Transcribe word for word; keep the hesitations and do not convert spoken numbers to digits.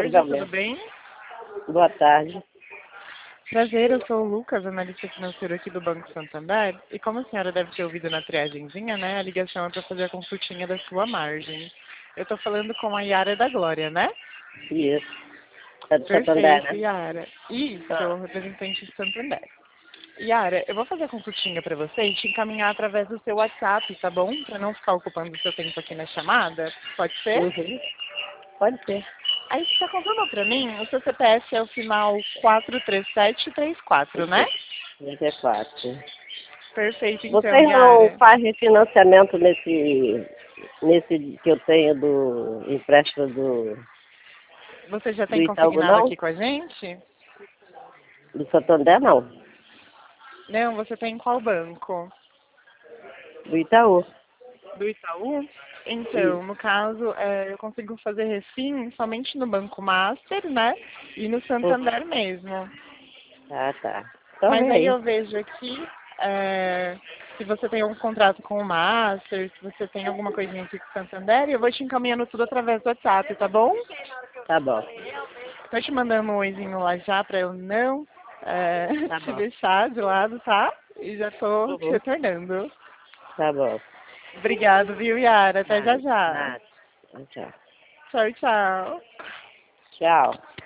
tarde, tudo Igualmente. bem? Boa tarde. Prazer, eu sou o Lucas, analista financeiro aqui do Banco Santander. E como a senhora deve ter ouvido na triagenzinha, né? A ligação é para fazer a consultinha da sua margem. Eu estou falando com a Yara da Glória, né? Isso. É do Santander, Perfeito, né? Yara. Isso, Ah, representante de Santander. Yara, eu vou fazer a consultinha para você e te encaminhar através do seu WhatsApp, tá bom? Para não ficar ocupando o seu tempo aqui na chamada. Pode ser? uhum. Pode ser. Aí você confirma para mim, o seu C P F é o final quatro três sete três quatro, né? vinte e quatro. Perfeito, então, Vocês não Yara. fazem financiamento nesse, nesse que eu tenho do empréstimo do, Você já do tem Itaú, consignado não? aqui com a gente? Do Santander, não. Não, você tem em qual banco? Do Itaú. Do Itaú? Então, Isso. no caso, é, eu consigo fazer refim somente no Banco Master, né? E no Uhum. Santander mesmo. Ah, tá. Então Mas vem aí aí. eu vejo aqui, é, se você tem algum contrato com o Master, se você tem alguma coisinha aqui com o Santander, eu vou te encaminhando tudo através do WhatsApp, tá bom? Tá bom. Tô te mandando um oizinho lá já pra eu não é, Tá te bom. deixar de lado, tá? E já tô te Uhum. retornando. Tá bom. Obrigado, viu, Yara? Até já Nada. já. Nada. Tchau. Tchau, tchau. Tchau.